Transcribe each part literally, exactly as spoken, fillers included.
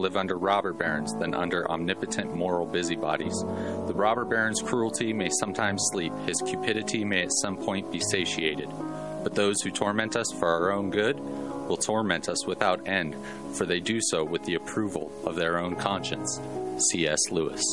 live under robber barons than under omnipotent moral busybodies. The robber baron's cruelty may sometimes sleep, his cupidity may at some point be satiated. But those who torment us for our own good will torment us without end, for they do so with the approval of their own conscience. C S. Lewis.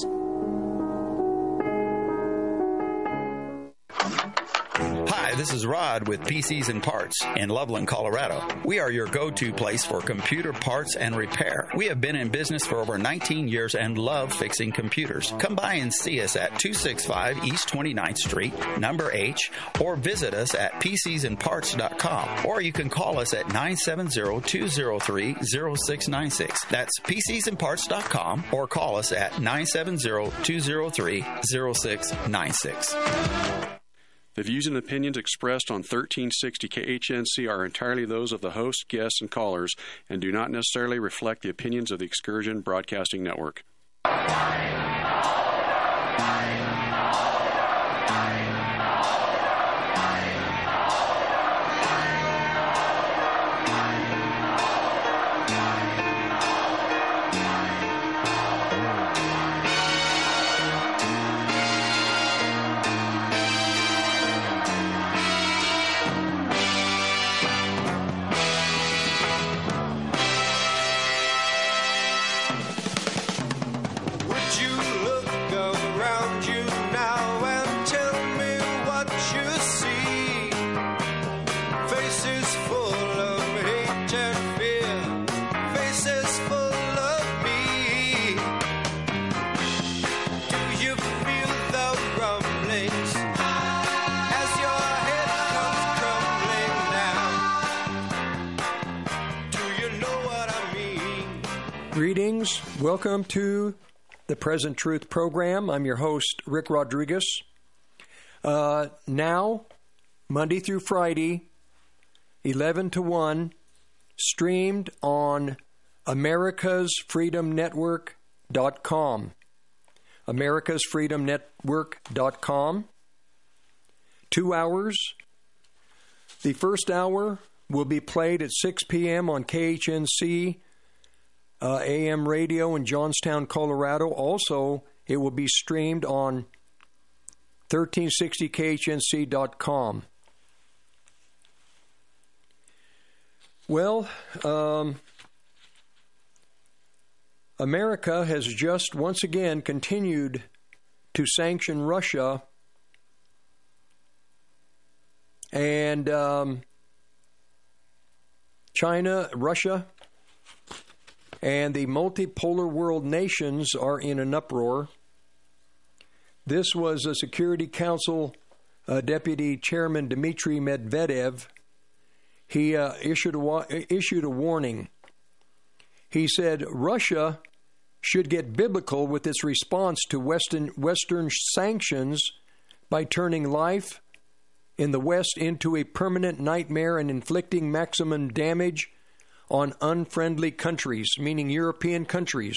Hi, this is Rod with P Cs and Parts in Loveland, Colorado. We are your go-to place for computer parts and repair. We have been in business for over nineteen years and love fixing computers. Come by and see us at two sixty-five East twenty-ninth Street, number H, or visit us at P Cs and parts dot com. Or you can call us at nine seven zero, two zero three, zero six nine six. That's P Cs and parts dot com, or call us at nine seven zero, two zero three, zero six nine six. The views and opinions expressed on thirteen sixty K H N C are entirely those of the host, guests, and callers, and do not necessarily reflect the opinions of the Excursion Broadcasting Network. Greetings. Welcome to the Present Truth program. I'm your host, Rick Rodriguez. Uh, now, Monday through Friday, eleven to one, streamed on Americas Freedom Network dot com. Americas Freedom Network dot com. Two hours. The first hour will be played at six p.m. on K H N C Uh, A M radio in Johnstown, Colorado. Also, it will be streamed on thirteen sixty K H N C dot com. Well, um, America has just once again continued to sanction Russia, and um, China, Russia, and the multipolar world nations are in an uproar. This was a Security Council uh, Deputy Chairman Dmitry Medvedev. He uh, issued, a wa- issued a warning. He said Russia should get biblical with its response to Western, Western sanctions by turning life in the West into a permanent nightmare and inflicting maximum damage on unfriendly countries, meaning European countries.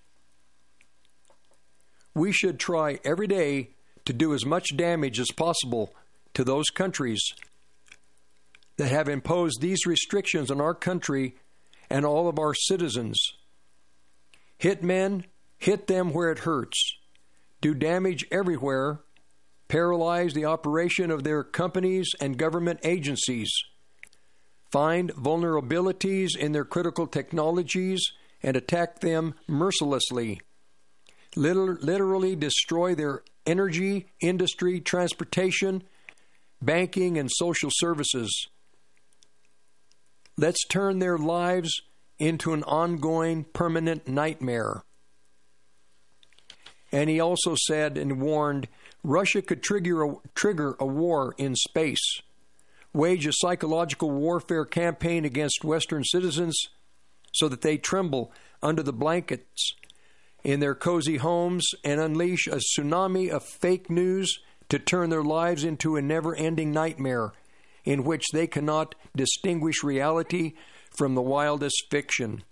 We should try every day to do as much damage as possible to those countries that have imposed these restrictions on our country and all of our citizens. Hit men, hit them where it hurts. Do damage everywhere. Paralyze the operation of their companies and government agencies. Find vulnerabilities in their critical technologies and attack them mercilessly. Literally destroy their energy, industry, transportation, banking, and social services. Let's turn their lives into an ongoing, permanent nightmare. And he also said and warned, Russia could trigger a, trigger a war in space, wage a psychological warfare campaign against Western citizens so that they tremble under the blankets in their cozy homes and unleash a tsunami of fake news to turn their lives into a never-ending nightmare in which they cannot distinguish reality from the wildest fiction.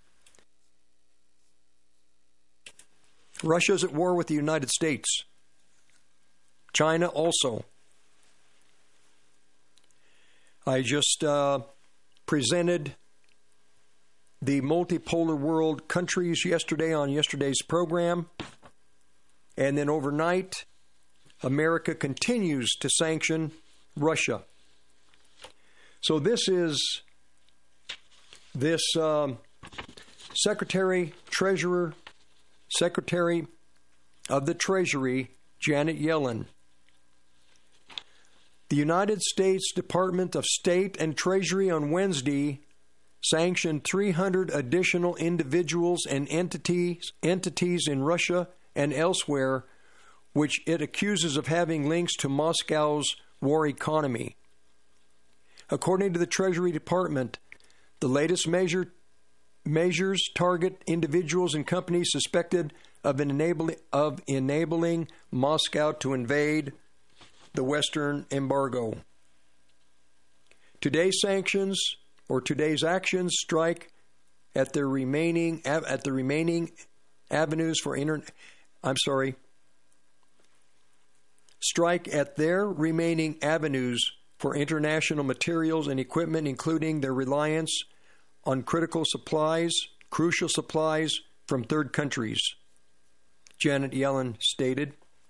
Russia's at war with the United States. China also. I just uh, presented the multipolar world countries yesterday on yesterday's program. And then overnight, America continues to sanction Russia. So this is this um, Secretary, Treasurer, Secretary of the Treasury, Janet Yellen. The United States Department of State and Treasury on Wednesday sanctioned three hundred additional individuals and entities, entities in Russia and elsewhere, which it accuses of having links to Moscow's war economy. According to the Treasury Department, the latest measure, measures target individuals and companies suspected of enabling, of enabling Moscow to invade the Western embargo. Today's sanctions or today's actions strike at the remaining at the remaining avenues for inter. I'm sorry. Strike at their remaining avenues for international materials and equipment, including their reliance on critical supplies, crucial supplies from third countries, Janet Yellen stated.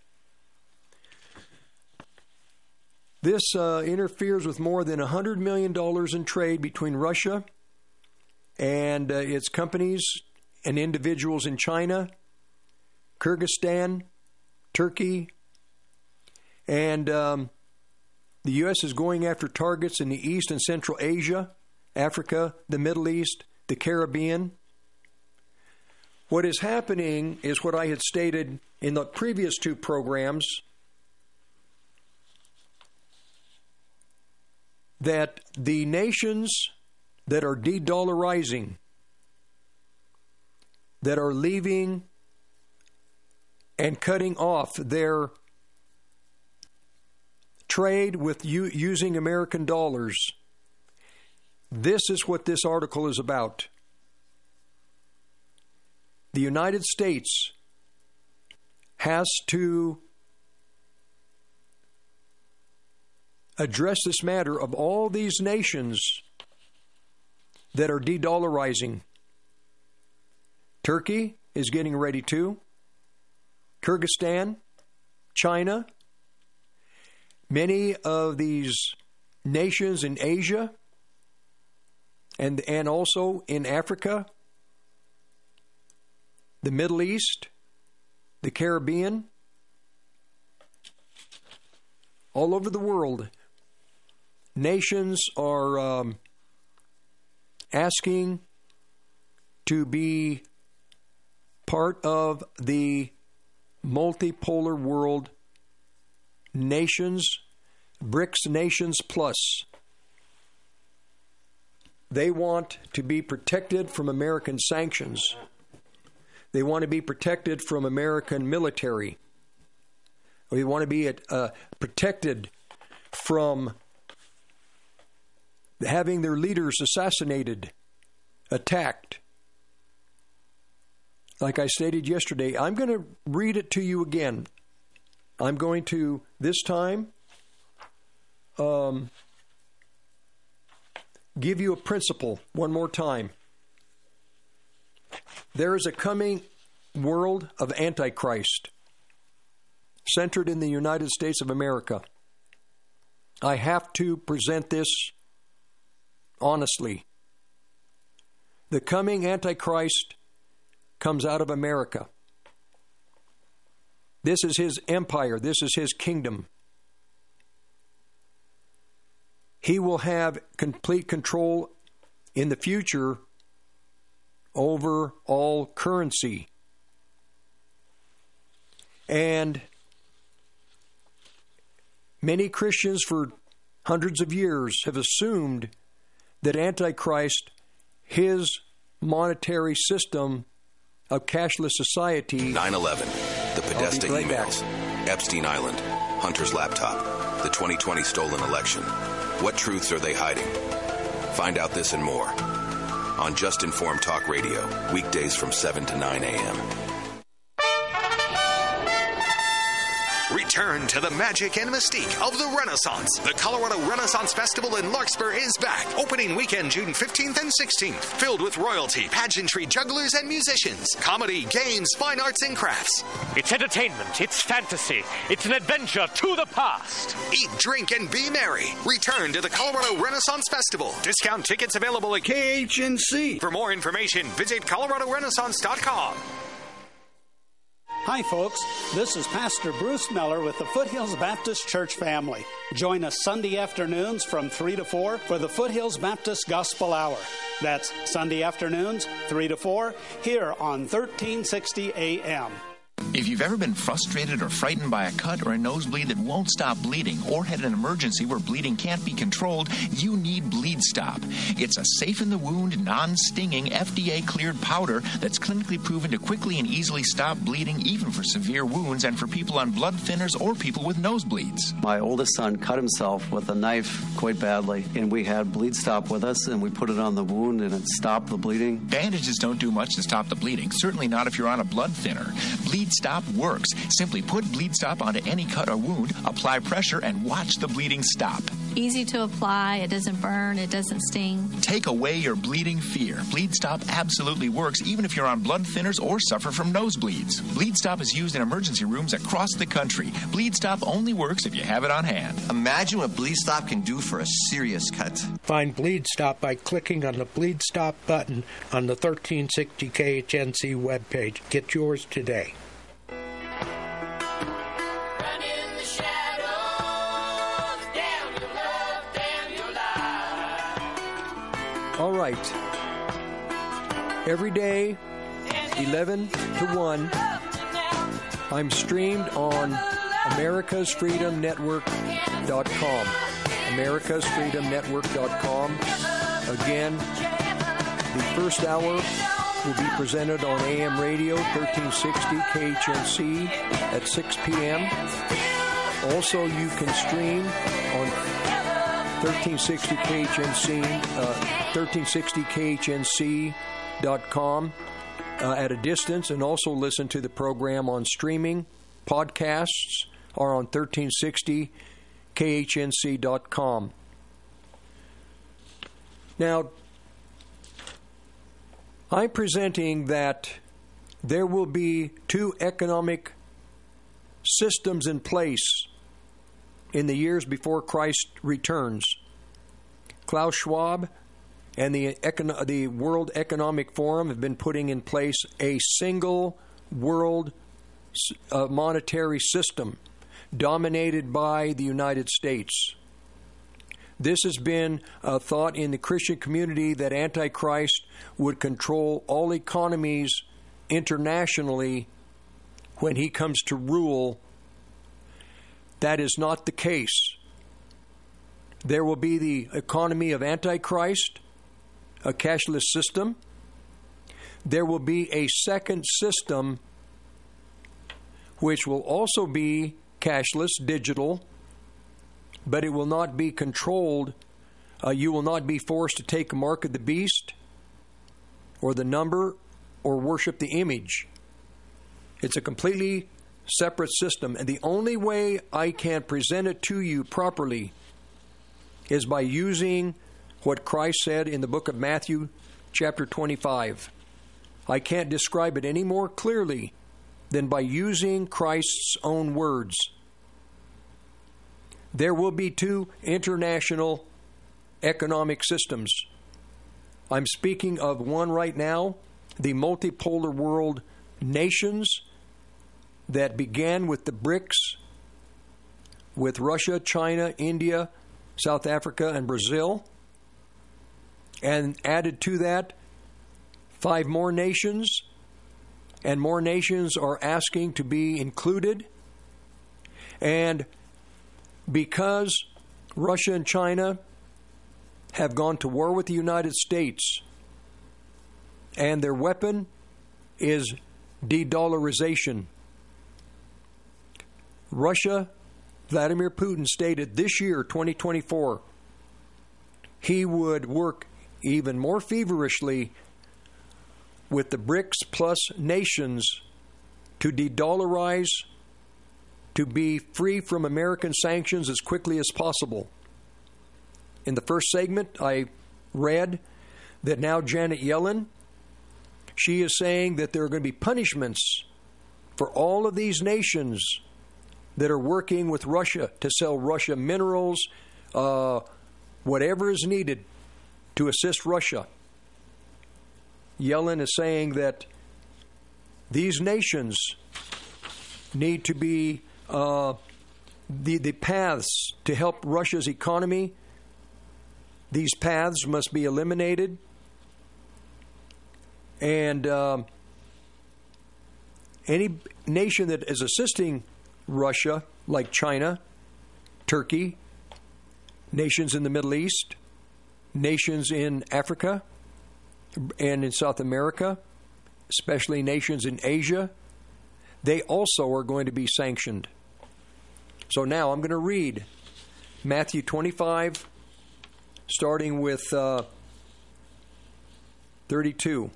This uh, interferes with more than one hundred million dollars in trade between Russia and uh, its companies and individuals in China, Kyrgyzstan, Turkey, and um, the U S is going after targets in the East and Central Asia, Africa, the Middle East, the Caribbean. What is happening is what I had stated in the previous two programs, that the nations that are de-dollarizing, that are leaving and cutting off their trade with u- using American dollars. This is what this article is about. The United States has to address this matter of all these nations that are de-dollarizing. Turkey is getting ready to. Kyrgyzstan, China, many of these nations in Asia and, and also in Africa, the Middle East, the Caribbean, all over the world, nations are um, asking to be part of the multipolar world nations, BRICS Nations Plus. They want to be protected from American sanctions. They want to be protected from American military. They want to be uh, protected from having their leaders assassinated, attacked. Like I stated yesterday, I'm going to read it to you again. I'm going to, this time, um, give you a principle one more time. There is a coming world of Antichrist centered in the United States of America. I have to present this honestly. The coming Antichrist comes out of America. This is his empire. This is his kingdom. He will have complete control in the future over all currency. And many Christians for hundreds of years have assumed that Antichrist, his monetary system of cashless society... nine eleven, the Podesta right emails, back. Epstein Island, Hunter's laptop, the twenty twenty stolen election. What truths are they hiding? Find out this and more on Just Informed Talk Radio, weekdays from seven to nine a.m. Return to the magic and mystique of the Renaissance. The Colorado Renaissance Festival in Larkspur is back. Opening weekend, June fifteenth and sixteenth. Filled with royalty, pageantry, jugglers, and musicians. Comedy, games, fine arts, and crafts. It's entertainment. It's fantasy. It's an adventure to the past. Eat, drink, and be merry. Return to the Colorado Renaissance Festival. Discount tickets available at K H N C. For more information, visit colorado renaissance dot com. Hi, folks. This is Pastor Bruce Miller with the Foothills Baptist Church family. Join us Sunday afternoons from three to four for the Foothills Baptist Gospel Hour. That's Sunday afternoons, three to four, here on thirteen sixty A M. If you've ever been frustrated or frightened by a cut or a nosebleed that won't stop bleeding, or had an emergency where bleeding can't be controlled, you need Bleed Stop. It's a safe-in-the-wound, non-stinging, F D A-cleared powder that's clinically proven to quickly and easily stop bleeding, even for severe wounds and for people on blood thinners or people with nosebleeds. My oldest son cut himself with a knife quite badly, and we had Bleed Stop with us, and we put it on the wound, and it stopped the bleeding. Bandages don't do much to stop the bleeding, certainly not if you're on a blood thinner. Bleed Stop works. Simply put Bleed Stop onto any cut or wound, apply pressure, and watch the bleeding stop. Easy to apply. It doesn't burn. It doesn't sting. Take away your bleeding fear. Bleed Stop absolutely works even if you're on blood thinners or suffer from nosebleeds. Bleed Stop is used in emergency rooms across the country. Bleed Stop only works if you have it on hand. Imagine what Bleed Stop can do for a serious cut. Find Bleed Stop by clicking on the Bleed Stop button on the thirteen sixty K H N C webpage. Get yours today. All right. Every day, eleven to one, I'm streamed on americas freedom network dot com. americas freedom network dot com. Again, the first hour will be presented on A M radio, thirteen sixty K H N C at six p.m. Also, you can stream on thirteen sixty K H N C, uh, thirteen sixty K H N C dot com uh, at a distance, and also listen to the program on streaming. Podcasts are on thirteen sixty K H N C dot com. Now, I'm presenting that there will be two economic systems in place in the years before Christ returns. Klaus Schwab and the, Econ- the World Economic Forum have been putting in place a single world uh, monetary system dominated by the United States. This has been a thought in the Christian community that Antichrist would control all economies internationally when he comes to rule. That is not the case. There will be the economy of Antichrist, a cashless system. There will be a second system which will also be cashless, digital, but it will not be controlled. Uh, you will not be forced to take a mark of the beast or the number or worship the image. It's a completely separate system, and the only way I can present it to you properly is by using what Christ said in the book of Matthew, chapter twenty-five. I can't describe it any more clearly than by using Christ's own words. There will be two international economic systems. I'm speaking of one right now, the multipolar world nations that began with the BRICS, with Russia, China, India, South Africa, and Brazil, and added to that five more nations, and more nations are asking to be included. And because Russia and China have gone to war with the United States, and their weapon is de-dollarization, Russia, Vladimir Putin stated this year, twenty twenty-four, he would work even more feverishly with the BRICS plus nations to de-dollarize to be free from American sanctions as quickly as possible. In the first segment, I read that now Janet Yellen, she is saying that there are going to be punishments for all of these nations that are working with Russia to sell Russia minerals, uh, whatever is needed to assist Russia. Yellen is saying that these nations need to be uh, the, the paths to help Russia's economy. These paths must be eliminated. And um, any nation that is assisting Russia, like China, Turkey, nations in the Middle East, nations in Africa and in South America, especially nations in Asia, they also are going to be sanctioned. So now I'm going to read Matthew twenty-five, starting with uh, thirty-two.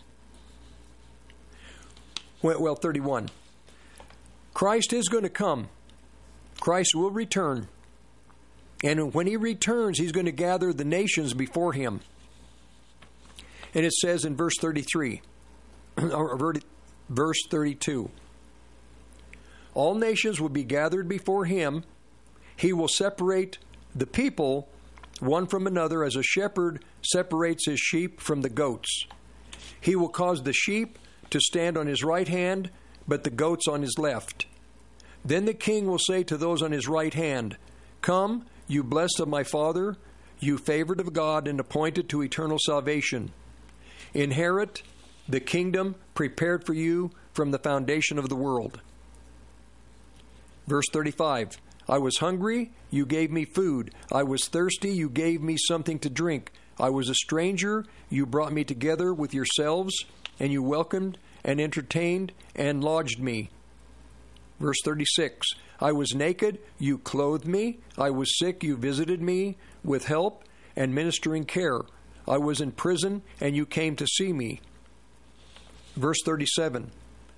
Well, thirty-one. Christ is going to come. Christ will return. And when he returns, he's going to gather the nations before him. And it says in verse thirty-three, or verse thirty-two, all nations will be gathered before him. He will separate the people one from another as a shepherd separates his sheep from the goats. He will cause the sheep to stand on his right hand, but the goats on his left. Then the king will say to those on his right hand, "Come, you blessed of my Father, you favored of God and appointed to eternal salvation. Inherit the kingdom prepared for you from the foundation of the world." Verse thirty-five, I was hungry, you gave me food. I was thirsty, you gave me something to drink. I was a stranger, you brought me together with yourselves, and you welcomed and entertained and lodged me. Verse thirty-six, I was naked, you clothed me. I was sick, you visited me with help and ministering care. I was in prison, and you came to see me. Verse thirty-seven,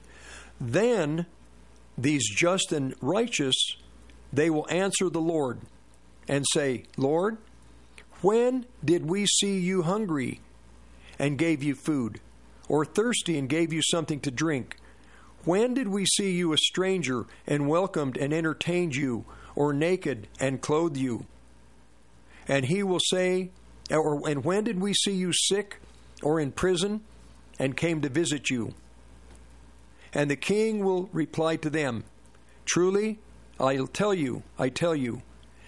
then these just and righteous, they will answer the Lord and say, Lord, when did we see you hungry and gave you food, or thirsty and gave you something to drink? When did we see you a stranger and welcomed and entertained you, or naked and clothed you? And he will say, or and when did we see you sick or in prison and came to visit you? And the king will reply to them, truly, I'll tell you, I tell you,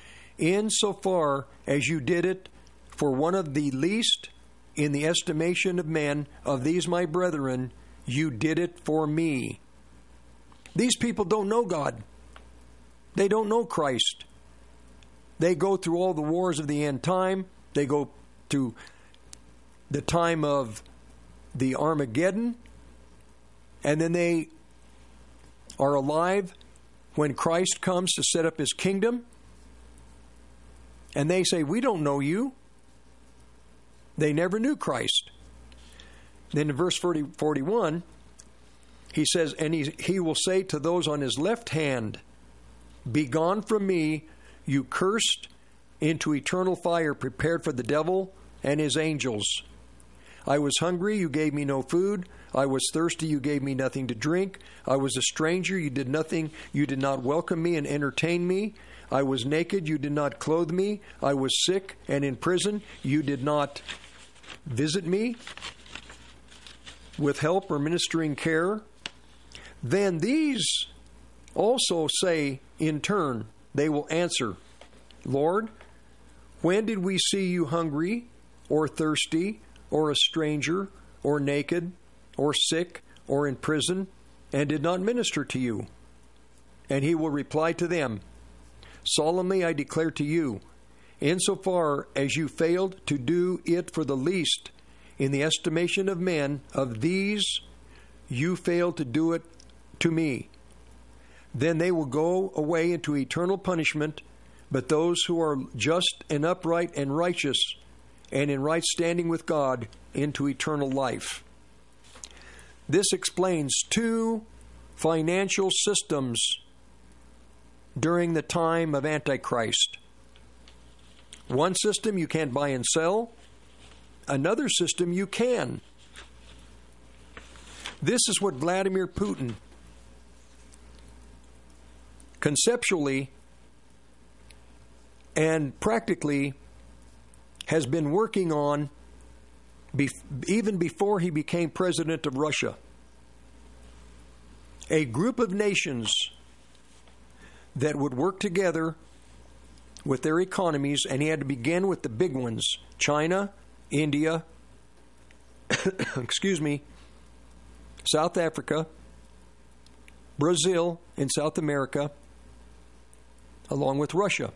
insofar as you did it for one of the least in the estimation of men, of these my brethren, you did it for me. These people don't know God. They don't know Christ. They go through all the wars of the end time. They go through the time of the Armageddon. And then they are alive when Christ comes to set up his kingdom. And they say, we don't know you. They never knew Christ. Then in verse forty, forty-one, he says, and he, he will say to those on his left hand, begone from me, you cursed, into eternal fire prepared for the devil and his angels. I was hungry, you gave me no food. I was thirsty, you gave me nothing to drink. I was a stranger, you did nothing, you did not welcome me and entertain me. I was naked, you did not clothe me. I was sick and in prison, you did not visit me with help or ministering care. Then these also say in turn, they will answer, Lord, when did we see you hungry or thirsty or a stranger or naked or sick or in prison and did not minister to you? And he will reply to them, solemnly I declare to you, insofar as you failed to do it for the least in the estimation of men, of these you failed to do it to me. Then they will go away into eternal punishment, but those who are just and upright and righteous and in right standing with God into eternal life. This explains two financial systems during the time of Antichrist. One system you can't buy and sell. Another system you can. This is what Vladimir Putin conceptually and practically has been working on be- even before he became president of Russia. A group of nations that would work together with their economies, and he had to begin with the big ones: China, India, excuse me, South Africa, Brazil in South America, along with Russia.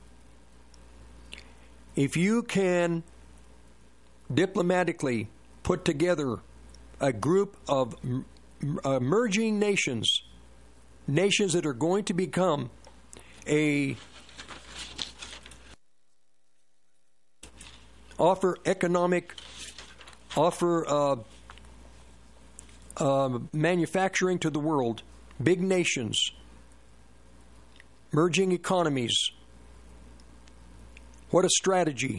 If you can diplomatically put together a group of emerging nations, nations that are going to become a offer economic, offer uh, uh, manufacturing to the world, big nations, merging economies. What a strategy.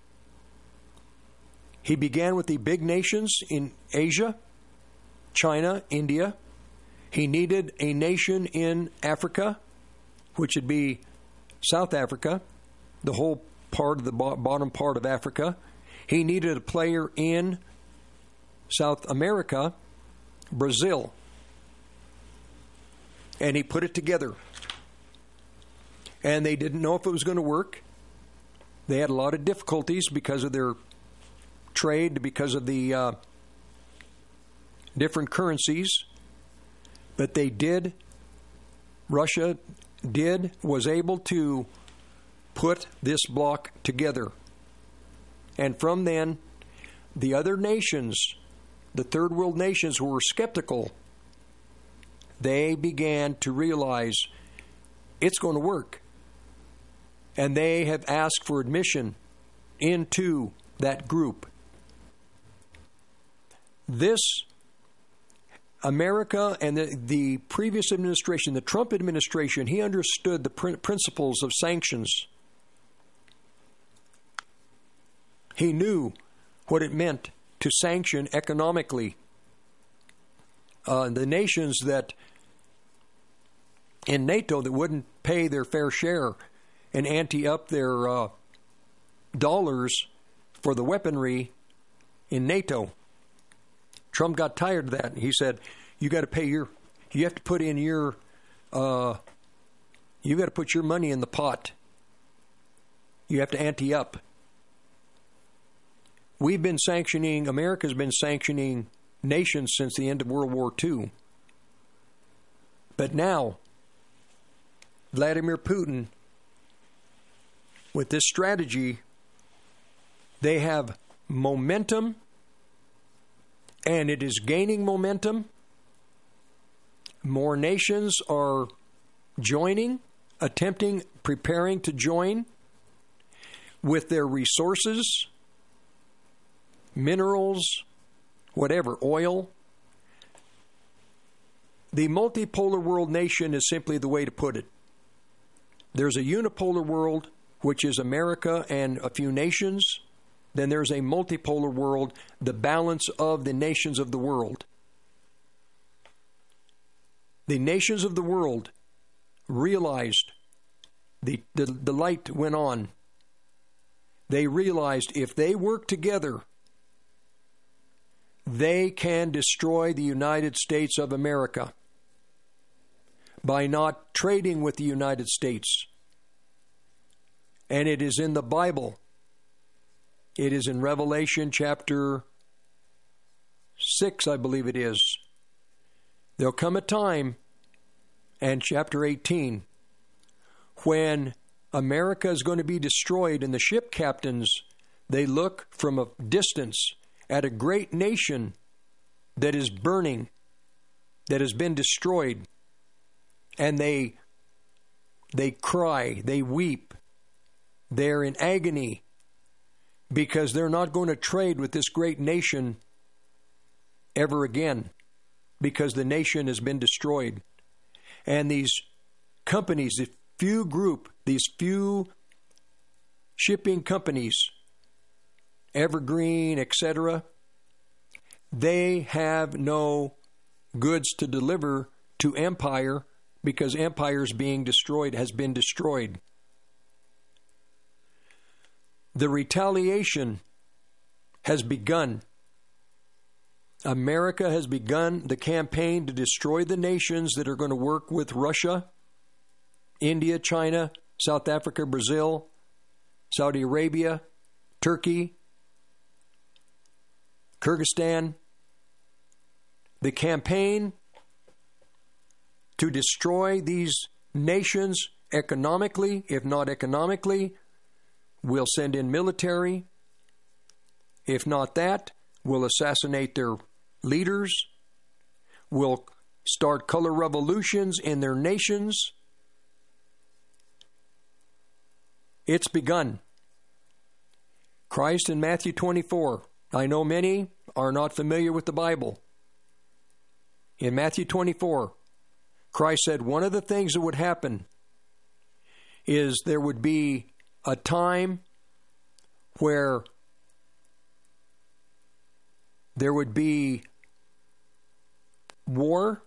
He began with the big nations in Asia, China, India. He needed a nation in Africa, which would be South Africa, the whole part of the bottom part of Africa. He needed a player in South America, Brazil. And he put it together. And they didn't know if it was going to work. They had a lot of difficulties because of their trade, because of the uh, different currencies. But they did, Russia did, was able to put this bloc together. And from then, the other nations, the third world nations who were skeptical, they began to realize it's going to work. And they have asked for admission into that group. This America and the, the previous administration, the Trump administration, he understood the pr- principles of sanctions. He knew what it meant to sanction economically uh, the nations that in NATO that wouldn't pay their fair share and ante up their uh, dollars for the weaponry in NATO. Trump got tired of that. He said, you got to pay your, you have to put in your, uh, you got to put your money in the pot. You have to ante up. We've been sanctioning, America's been sanctioning nations since the end of World War Two. But now, Vladimir Putin, with this strategy, they have momentum, and it is gaining momentum. More nations are joining, attempting, preparing to join with their resources, minerals, whatever, oil. The multipolar world nation is simply the way to put it. There's a unipolar world, which is America and a few nations. Then there's a multipolar world, the balance of the nations of the world. The nations of the world realized, the, the, the light went on. They realized if they work together, they can destroy the United States of America by not trading with the United States. And it is in the Bible. It is in Revelation chapter six, I believe it is. There'll come a time, and chapter eighteen, when America is going to be destroyed, and the ship captains, they look from a distance at a great nation that is burning, that has been destroyed, and they they cry, they weep, they're in agony, because they're not going to trade with this great nation ever again, because the nation has been destroyed. And these companies, few group, these few shipping companies, Evergreen, et cetera, they have no goods to deliver to Empire because Empire is being destroyed, has been destroyed. The retaliation has begun. America has begun the campaign to destroy the nations that are going to work with Russia, India, China, South Africa, Brazil, Saudi Arabia, Turkey, Kyrgyzstan. The campaign to destroy these nations economically, if not economically, will send in military. If not that, will assassinate their leaders, will start color revolutions in their nations. It's begun. Christ in Matthew twenty-four. I know many are not familiar with the Bible. In Matthew twenty-four, Christ said one of the things that would happen is there would be a time where there would be war,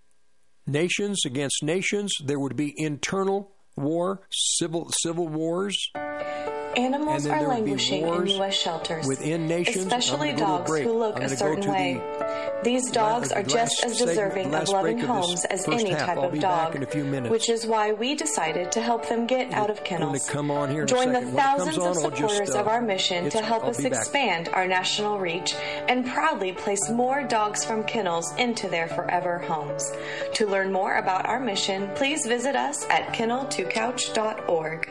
nations against nations. There would be internal war, civil civil wars. Animals are languishing in U S shelters, within nations, especially dogs who look a certain way. These dogs are just as deserving of loving homes as any type of dog, which is why we decided to help them get out of kennels. Join the thousands of supporters of our mission to help us expand our national reach and proudly place more dogs from kennels into their forever homes. To learn more about our mission, please visit us at kennel to couch dot org.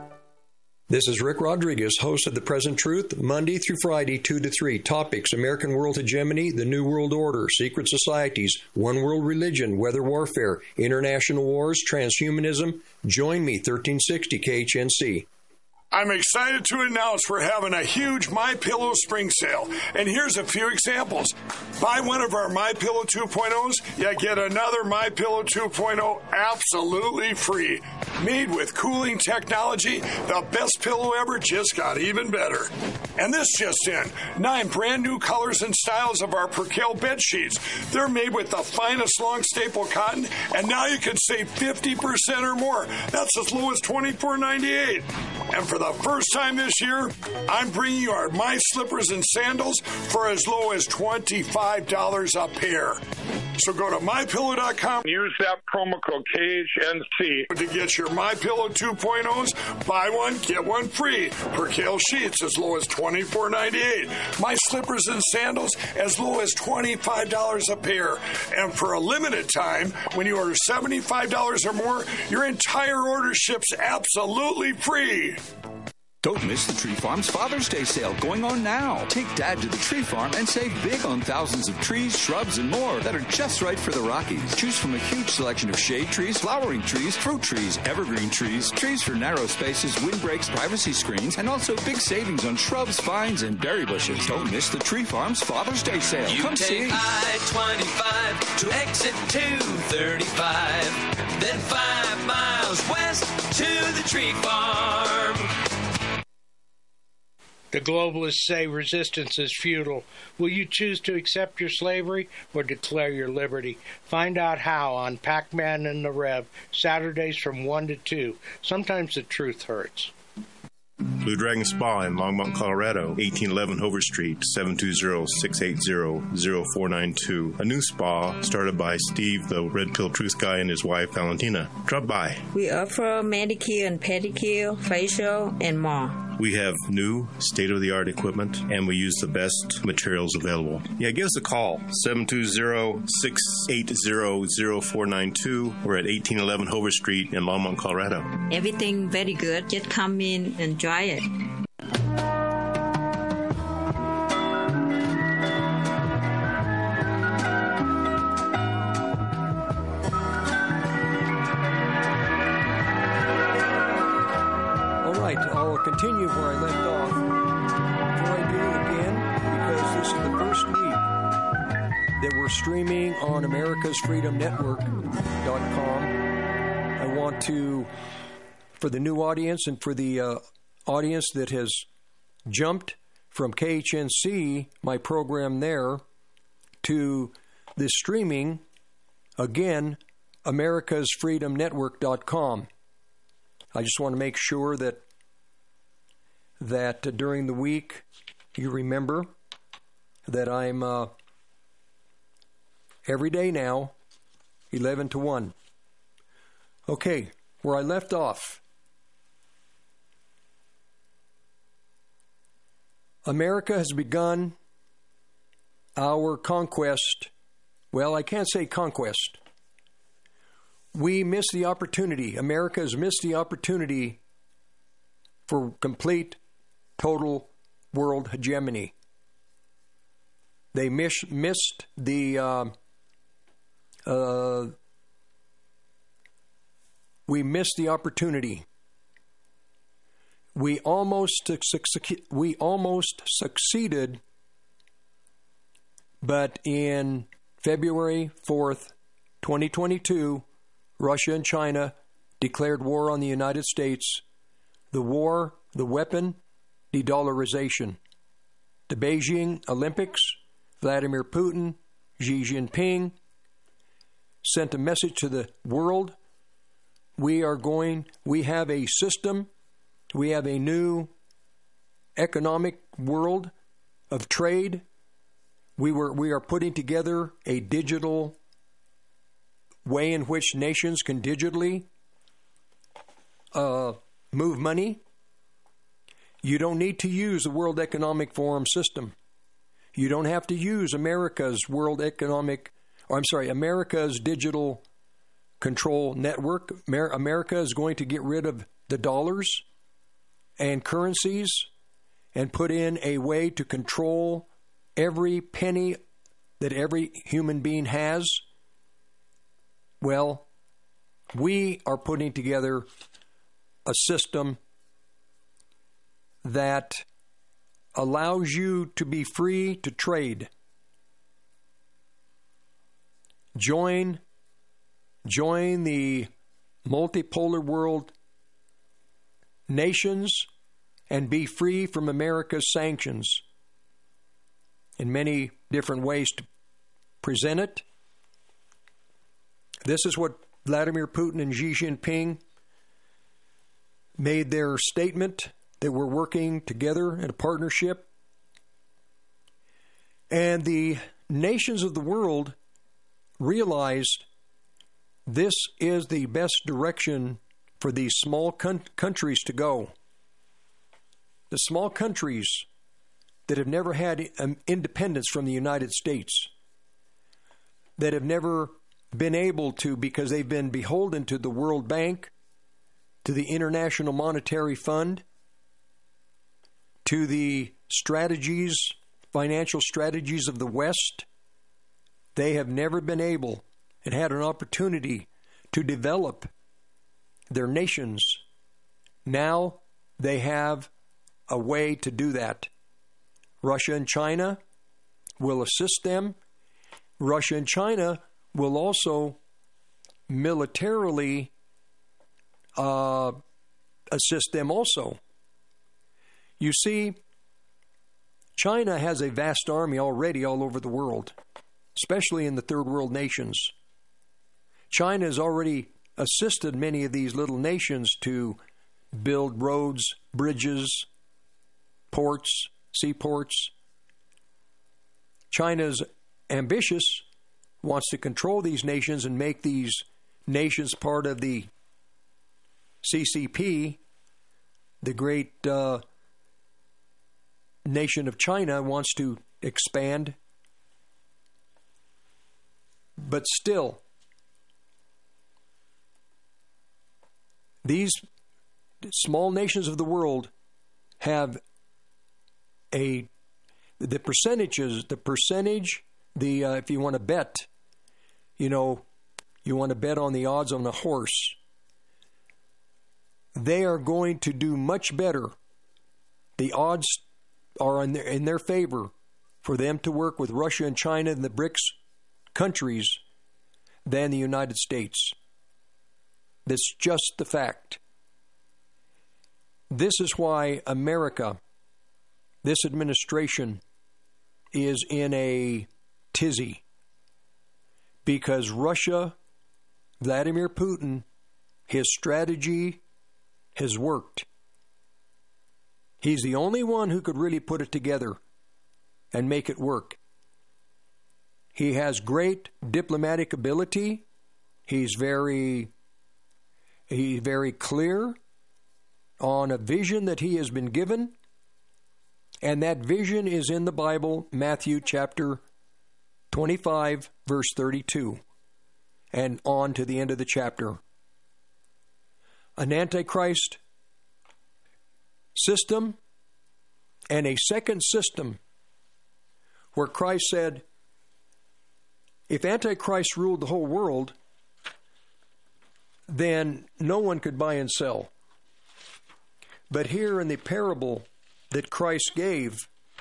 This is Rick Rodriguez, host of The Present Truth, Monday through Friday, two to three. Topics: American world hegemony, the New World Order, secret societies, one world religion, weather warfare, international wars, transhumanism. Join me, thirteen sixty K H N C. I'm excited to announce we're having a huge MyPillow spring sale. And here's a few examples. Buy one of our MyPillow two point ohs, you get another MyPillow two point oh absolutely free. Made with cooling technology, the best pillow ever just got even better. And this just in, nine brand new colors and styles of our Percale bed sheets. They're made with the finest long staple cotton, and now you can save fifty percent or more. That's as low as twenty-four ninety-eight. And for the first time this year, I'm bringing you our My Slippers and Sandals for as low as twenty-five dollars a pair. So go to my pillow dot com. Use that promo code K H N C to get your MyPillow two point ohs. Buy one, get one free. Percale sheets as low as twenty-four ninety-eight. My Slippers and Sandals as low as twenty-five dollars a pair. And for a limited time, when you order seventy-five dollars or more, your entire order ships absolutely free. Don't miss the Tree Farm's Father's Day sale going on now. Take Dad to the Tree Farm and save big on thousands of trees, shrubs, and more that are just right for the Rockies. Choose from a huge selection of shade trees, flowering trees, fruit trees, evergreen trees, trees for narrow spaces, windbreaks, privacy screens, and also big savings on shrubs, vines, and berry bushes. Don't miss the Tree Farm's Father's Day sale. You Come take see. I twenty-five to exit two thirty-five, then five miles west to the Tree Farm. The globalists say resistance is futile. Will you choose to accept your slavery or declare your liberty? Find out how on Pac-Man and the Rev, Saturdays from one to two. Sometimes the truth hurts. Blue Dragon Spa in Longmont, Colorado, eighteen eleven Hover Street, seven two zero, six eight zero, zero four nine two. A new spa started by Steve, the Red Pill Truth guy, and his wife, Valentina. Drop by. We offer manicure and pedicure, facial, and more. We have new, state-of-the-art equipment, and we use the best materials available. Yeah, give us a call, seven two zero, six eight zero, zero four nine two. We're at eighteen eleven Hover Street in Longmont, Colorado. Everything very good. Just come in and try it. I'll continue where I left off. Before I do it again, because this is the first week that we're streaming on Americas Freedom Network dot com, I want to for the new audience and for the uh, audience that has jumped from K H N C, my program there, to the streaming, again, americas freedom network dot com. I just want to make sure that that uh, during the week you remember that I'm uh, every day now, eleven to one. Okay, where I left off. America has begun our conquest. Well, I can't say conquest. We missed the opportunity. America has missed the opportunity for complete, total world hegemony. They miss, missed the... Uh, uh, we missed the opportunity. We almost we almost succeeded, but in February fourth, twenty twenty-two, Russia and China declared war on the United States. The war, the weapon, de-dollarization. The Beijing Olympics, Vladimir Putin, Xi Jinping sent a message to the world. We are going, we have a system, we have a new economic world of trade. We were we are putting together a digital way in which nations can digitally uh, move money. You don't need to use the World Economic Forum system. You don't have to use America's World Economic, or I'm sorry, America's digital control network. America is going to get rid of the dollars and currencies and put in a way to control every penny that every human being has. Well, we are putting together a system that allows you to be free to trade. Join, join the multipolar world nations and be free from America's sanctions. In many different ways to present it. This is what Vladimir Putin and Xi Jinping made their statement that we're working together in a partnership. And the nations of the world realized this is the best direction for these small con- countries to go. The small countries that have never had um, independence from the United States, that have never been able to, because they've been beholden to the World Bank, to the International Monetary Fund, to the strategies, financial strategies of the West. They have never been able and had an opportunity to develop their nations. Now they have a way to do that. Russia and China will assist them. Russia and China will also militarily uh, assist them also. You see, China has a vast army already all over the world, especially in the third world nations. China has already assisted many of these little nations to build roads, bridges, ports, seaports. China's ambitious, wants to control these nations and make these nations part of the C C P, the great uh, nation of China wants to expand. But still, these small nations of the world have a the percentages, the percentage, the uh, if you want to bet, you know, you want to bet on the odds on a horse. They are going to do much better. The odds are in their, in their favor for them to work with Russia and China and the BRICS countries than the United States. That's just the fact. This is why America, this administration, is in a tizzy. Because Russia, Vladimir Putin, his strategy has worked. He's the only one who could really put it together and make it work. He has great diplomatic ability. He's very, he's very clear on a vision that he has been given. And that vision is in the Bible, Matthew chapter twenty-five, verse thirty-two, and on to the end of the chapter. An Antichrist system and a second system where Christ said, if Antichrist ruled the whole world, then no one could buy and sell. But here in the parable that Christ gave,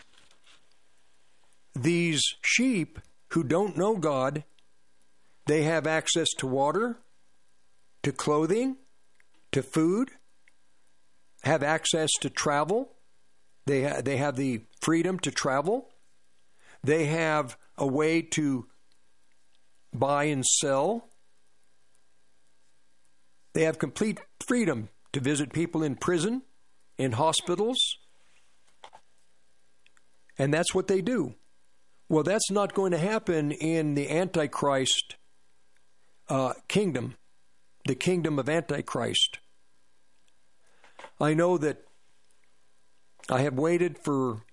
these sheep who don't know God, they have access to water, to clothing, to food, have access to travel. They, ha- they have the freedom to travel. They have a way to buy and sell. They have complete freedom to visit people in prison, in hospitals. And that's what they do. Well, that's not going to happen in the Antichrist uh, kingdom, the kingdom of Antichrist. I know that I have waited for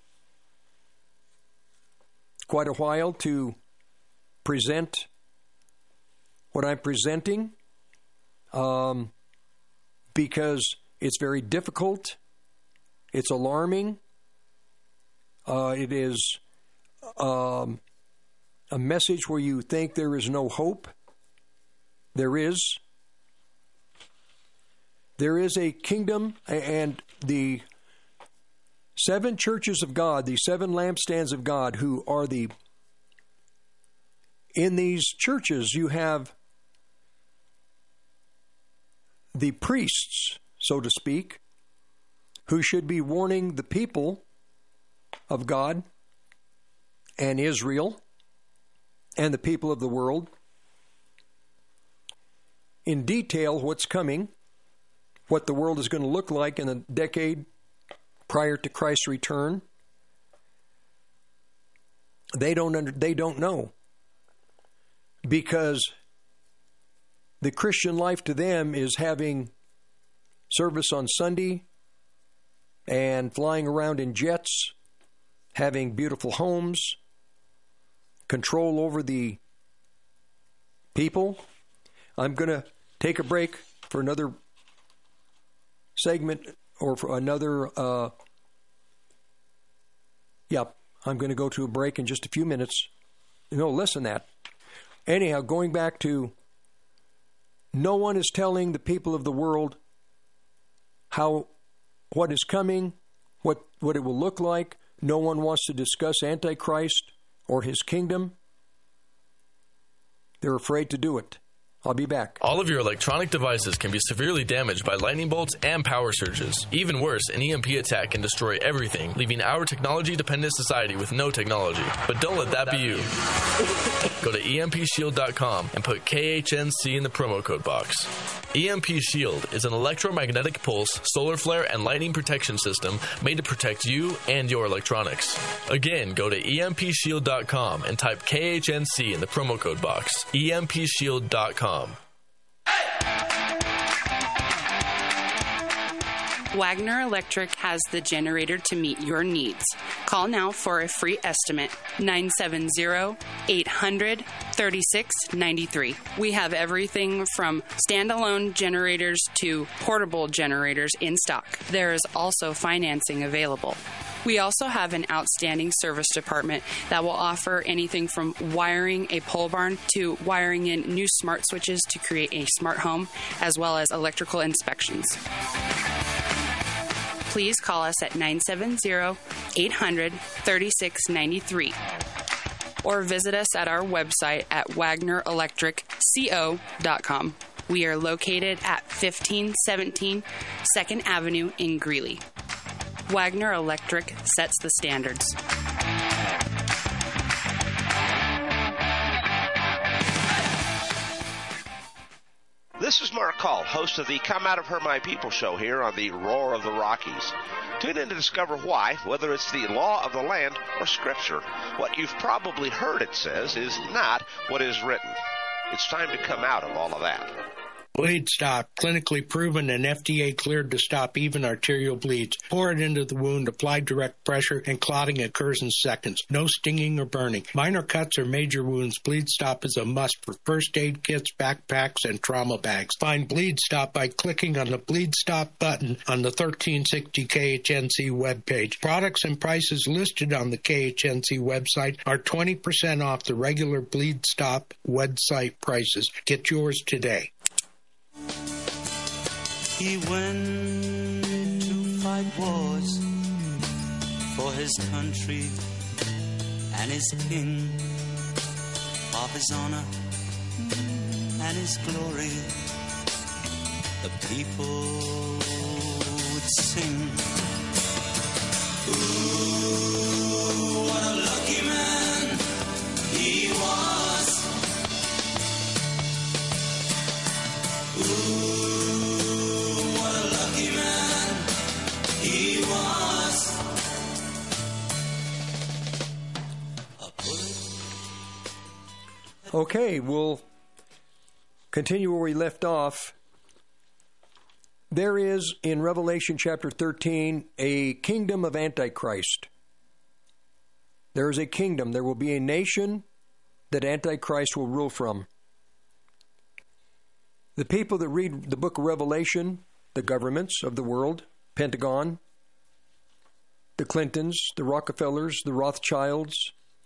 quite a while to present what I'm presenting um, because it's very difficult. It's alarming. Uh, it is um, a message where you think there is no hope. There is. There is a kingdom, and the seven churches of God, the seven lampstands of God, who are the, in these churches you have the priests, so to speak, who should be warning the people of God and Israel and the people of the world in detail what's coming, what the world is going to look like in the decade prior to Christ's return. They don't under, they don't know, because the Christian life to them is having service on Sunday and flying around in jets, having beautiful homes, control over the people. I'm going to take a break for another segment or for another, uh, yep, I'm going to go to a break in just a few minutes. No, less than that. Anyhow, going back to, no one is telling the people of the world how, what is coming, what, what it will look like. No one wants to discuss Antichrist or his kingdom. They're afraid to do it. I'll be back. All of your electronic devices can be severely damaged by lightning bolts and power surges. Even worse, an E M P attack can destroy everything, leaving our technology-dependent society with no technology. But don't let that be you. Go to E M P shield dot com and put K H N C in the promo code box. E M P Shield is an electromagnetic pulse, solar flare, and lightning protection system made to protect you and your electronics. Again, go to E M P shield dot com and type K H N C in the promo code box. E M P shield dot com. Wagner Electric has the generator to meet your needs. Call now for a free estimate, nine seven zero, eight hundred, thirty-six ninety-three. We have everything from standalone generators to portable generators in stock. There is also financing available. We also have an outstanding service department that will offer anything from wiring a pole barn to wiring in new smart switches to create a smart home, as well as electrical inspections. Please call us at nine seven zero, eight hundred, thirty-six ninety-three or visit us at our website at wagner electric co dot com. We are located at fifteen seventeen second Avenue in Greeley. Wagner Electric sets the standards. This is Mark Call, host of the Come Out of Her My People show here on the Roar of the Rockies. Tune in to discover why, whether it's the law of the land or Scripture, what you've probably heard it says is not what is written. It's time to come out of all of that. Bleed Stop, clinically proven and F D A cleared to stop even arterial bleeds. Pour it into the wound, apply direct pressure, and clotting occurs in seconds. No stinging or burning. Minor cuts or major wounds, Bleed Stop is a must for first aid kits, backpacks, and trauma bags. Find Bleed Stop by clicking on the Bleed Stop button on the thirteen sixty K H N C webpage. Products and prices listed on the K H N C website are twenty percent off the regular Bleed Stop website prices. Get yours today. He went to fight wars for his country and his king, of his honor and his glory. The people would sing. Ooh, what a lucky man he was. Ooh. Okay, we'll continue where we left off. There is, in Revelation chapter thirteen, a kingdom of Antichrist. There is a kingdom. There will be a nation that Antichrist will rule from. The people that read the book of Revelation, the governments of the world, Pentagon, the Clintons, the Rockefellers, the Rothschilds,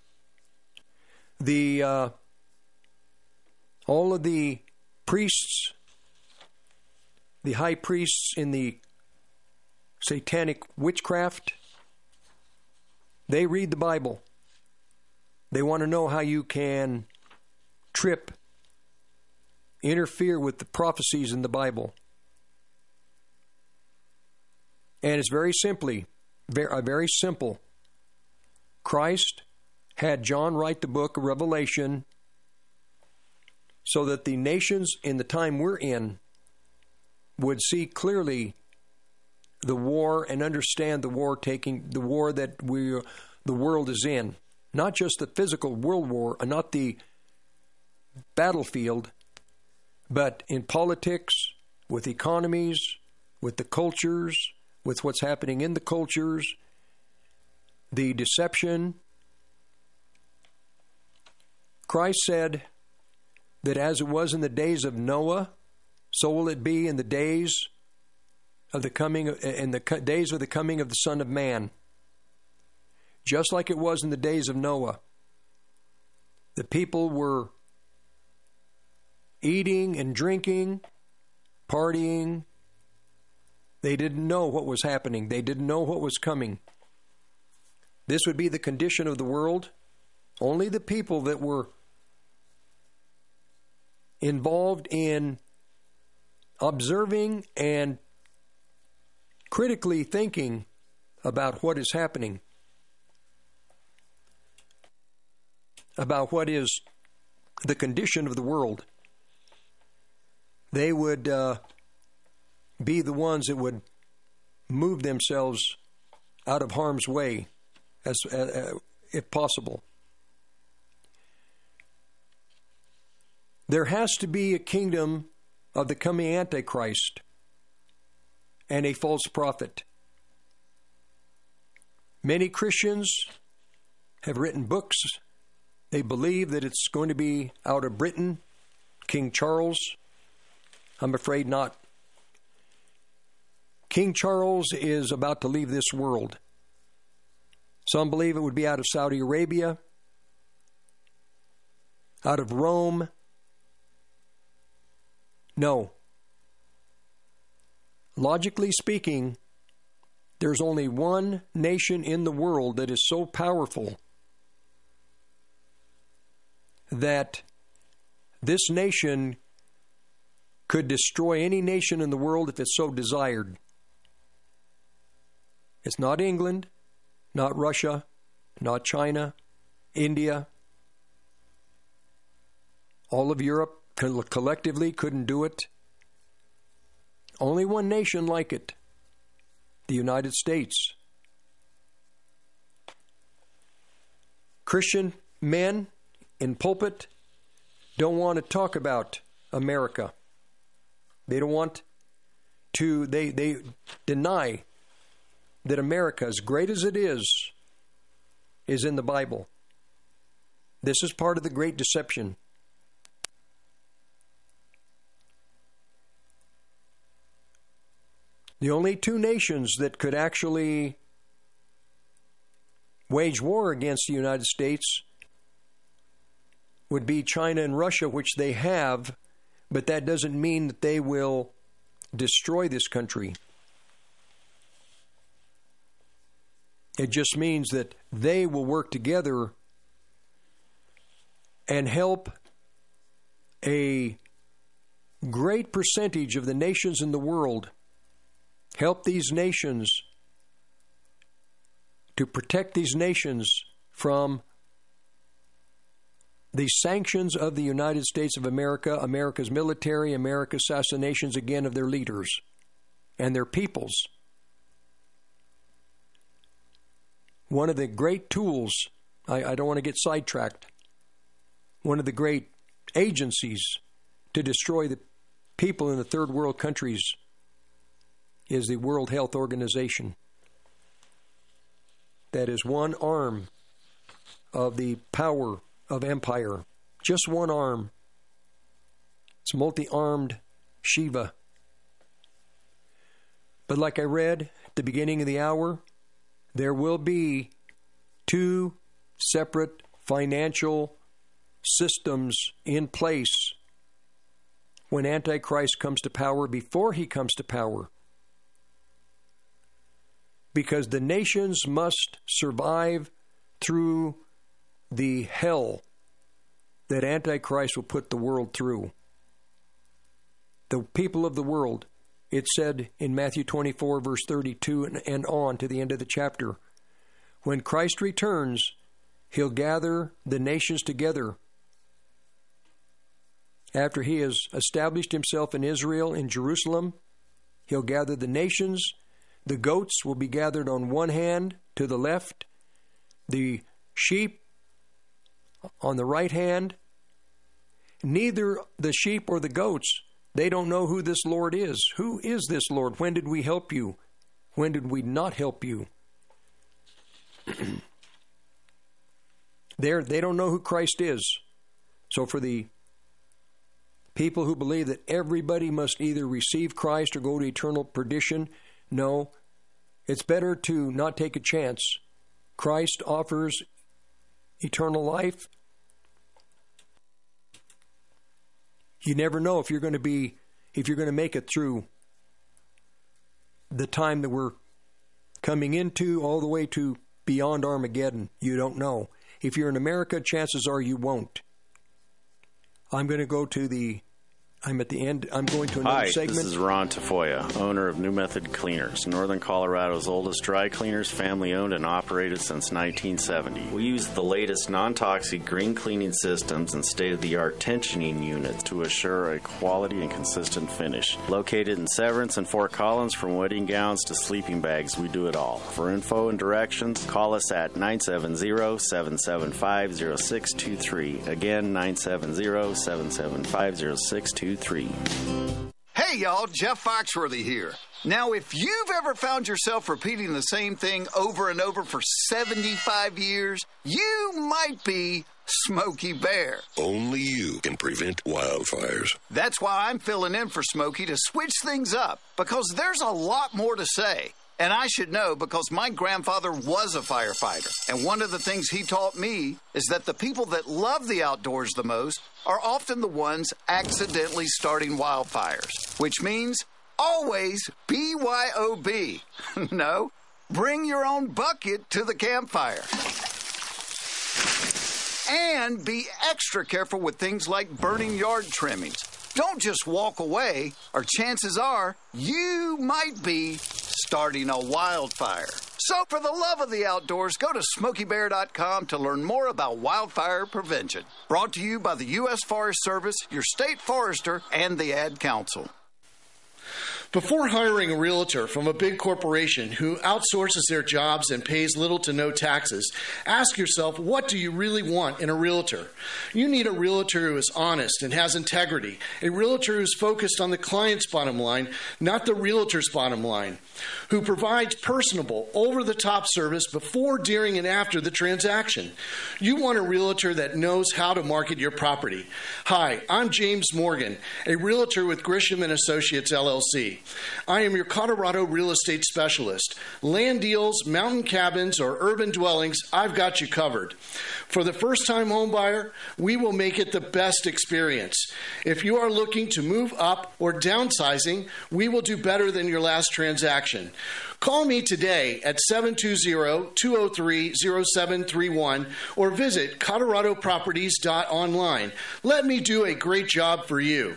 the uh, all of the priests, the high priests in the satanic witchcraft, they read the Bible. They want to know how you can trip, interfere with the prophecies in the Bible. And it's very simply, very, very simple. Christ had John write the book of Revelation so that the nations in the time we're in would see clearly the war and understand the war taking the war that we the world is in. Not just the physical world war, not the battlefield, but in politics, with economies, with the cultures, with what's happening in the cultures, the deception. Christ said that as it was in the days of Noah, so will it be in the days of the coming in the days of the coming of the Son of Man. Just like it was in the days of Noah. The people were eating and drinking, partying. They didn't know what was happening. They didn't know what was coming. This would be the condition of the world. Only the people that were involved in observing and critically thinking about what is happening, about what is the condition of the world, they would uh, be the ones that would move themselves out of harm's way, as uh, if possible. There has to be a kingdom of the coming Antichrist and a false prophet. Many Christians have written books. They believe that it's going to be out of Britain, King Charles. I'm afraid not. King Charles is about to leave this world. Some believe it would be out of Saudi Arabia, out of Rome. No. Logically speaking, there's only one nation in the world that is so powerful that this nation could destroy any nation in the world if it so desired. It's not England, not Russia, not China, India. All of Europe collectively couldn't do it. Only one nation like it, the United States. Christian men in pulpit don't want to talk about America. They don't want to, they, they deny that America, as great as it is, is in the Bible. This is part of the great deception. The only two nations that could actually wage war against the United States would be China and Russia, which they have, but that doesn't mean that they will destroy this country. It just means that they will work together and help a great percentage of the nations in the world, help these nations to protect these nations from the sanctions of the United States of America, America's military, America's assassinations again of their leaders and their peoples. One of the great tools, I, I don't want to get sidetracked, one of the great agencies to destroy the people in the third world countries is the World Health Organization. That is one arm of the power of empire. Just one arm. It's multi-armed Shiva. But like I read at the beginning of the hour, there will be two separate financial systems in place when Antichrist comes to power, before he comes to power. Because the nations must survive through the hell that Antichrist will put the world through. The people of the world, it said in Matthew twenty-four, verse thirty-two, and, and on to the end of the chapter, when Christ returns, he'll gather the nations together. After he has established himself in Israel, in Jerusalem, he'll gather the nations. The goats will be gathered on one hand to the left, the sheep on the right hand. Neither the sheep or the goats, they don't know who this Lord is. Who is this Lord? When did we help you? When did we not help you? They're, they don't know who Christ is. So for the people who believe that everybody must either receive Christ or go to eternal perdition, no, it's better to not take a chance. Christ offers eternal life. You never know if you're going to be, if you're going to make it through the time that we're coming into, all the way to beyond Armageddon. You don't know. If you're in America, chances are you won't. I'm going to go to the I'm at the end. I'm going to another Hi, segment. This is Ron Tafoya, owner of New Method Cleaners, Northern Colorado's oldest dry cleaners, family-owned and operated since nineteen seventy. We use the latest non-toxic green cleaning systems and state-of-the-art tensioning units to assure a quality and consistent finish. Located in Severance and Fort Collins, from wedding gowns to sleeping bags, we do it all. For info and directions, call us at nine seven zero, seven seven five, zero six two three. Again, nine seven zero, seven seven five, zero six two three. Hey y'all, Jeff Foxworthy here. Now, if you've ever found yourself repeating the same thing over and over for seventy-five years, you might be Smokey Bear. Only you can prevent wildfires. That's why I'm filling in for Smokey to switch things up, because there's a lot more to say. And I should know because my grandfather was a firefighter. And one of the things he taught me is that the people that love the outdoors the most are often the ones accidentally starting wildfires. Which means always B Y O B. No, bring your own bucket to the campfire. And be extra careful with things like burning yard trimmings. Don't just walk away, or chances are you might be starting a wildfire. So for the love of the outdoors, go to smokey bear dot com to learn more about wildfire prevention. Brought to you by the U S Forest Service, your state forester, and the Ad Council. Before hiring a realtor from a big corporation who outsources their jobs and pays little to no taxes, ask yourself, what do you really want in a realtor? You need a realtor who is honest and has integrity, a realtor who is focused on the client's bottom line, not the realtor's bottom line, who provides personable, over-the-top service before, during, and after the transaction. You want a realtor that knows how to market your property. Hi, I'm James Morgan, a realtor with Grisham and Associates, L L C. I am your Colorado real estate specialist. Land deals, mountain cabins, or urban dwellings, I've got you covered. For the first-time home buyer, we will make it the best experience. If you are looking to move up or downsizing, we will do better than your last transaction. Call me today at seven two zero, two zero three, zero seven three one or visit colorado properties dot online. Let me do a great job for you.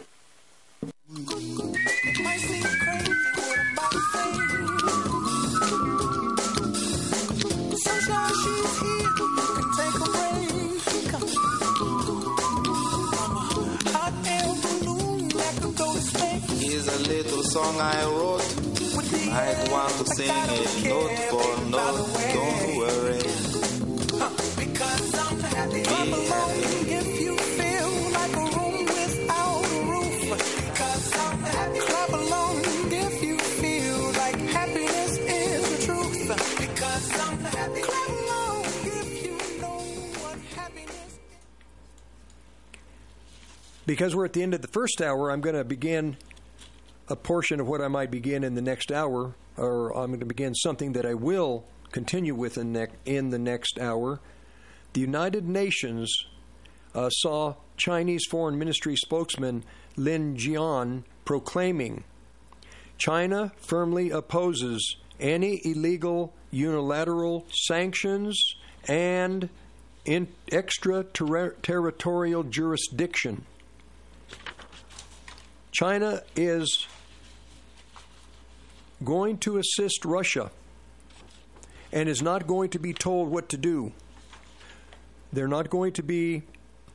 Here's a little song I wrote. Might want to sing it note for note. Don't worry. Because I'm happy. Clap along if you feel like a room without a roof. Because I'm happy. Clap along if you feel like happiness is the truth. Because I'm happy. Clap along if you know what happiness is. Because we're at the end of the first hour, I'm going to begin a portion of what I might begin in the next hour, or I'm going to begin something that I will continue with in, ne- in the next hour. The United Nations uh, saw Chinese Foreign Ministry spokesman Lin Jian proclaiming, China firmly opposes any illegal unilateral sanctions and in extraterritorial jurisdiction. China is going to assist Russia and is not going to be told what to do. They're not going to be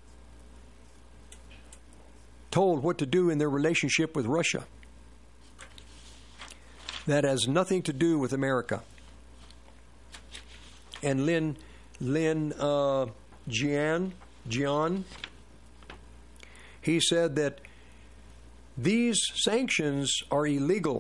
told what to do in their relationship with Russia. That has nothing to do with America. And Lin Lin uh, Jian Jian, he said that these sanctions are illegal.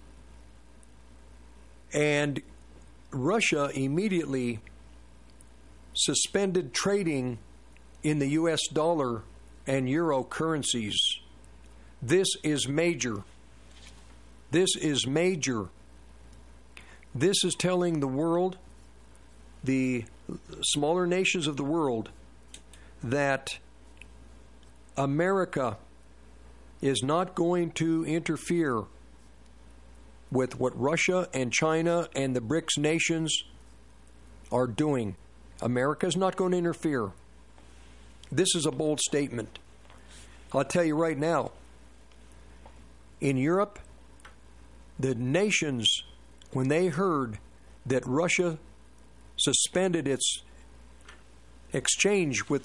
And Russia immediately suspended trading in the U S dollar and euro currencies. This is major. This is major. This is telling the world, the smaller nations of the world, that America is not going to interfere with what Russia and China and the BRICS nations are doing. America is not going to interfere. This is a bold statement. I'll tell you right now, in Europe, the nations, when they heard that Russia suspended its exchange with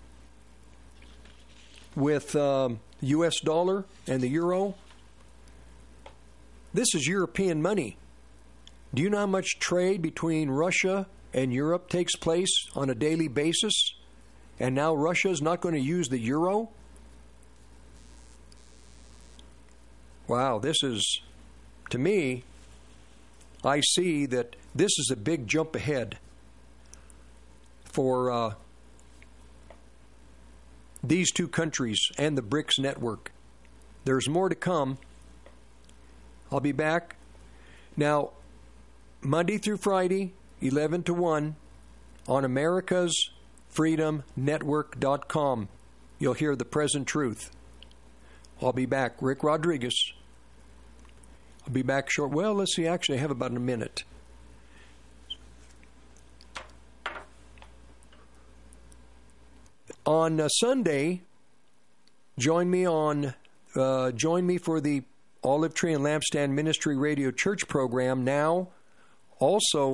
with um, U S dollar and the euro, this is European money. Do you know how much trade between Russia and Europe takes place on a daily basis? And now Russia is not going to use the euro? Wow, this is, to me, I see that this is a big jump ahead for uh, these two countries and the BRICS network. There's more to come. I'll be back. Now, Monday through Friday, eleven to one, on America's Freedom Network dot com. You'll hear the present truth. I'll be back. Rick Rodriguez. I'll be back short. Well, let's see. Actually, I have about a minute. On uh, Sunday, join me on uh, join me for the Olive Tree and Lampstand Ministry Radio Church program now. Also,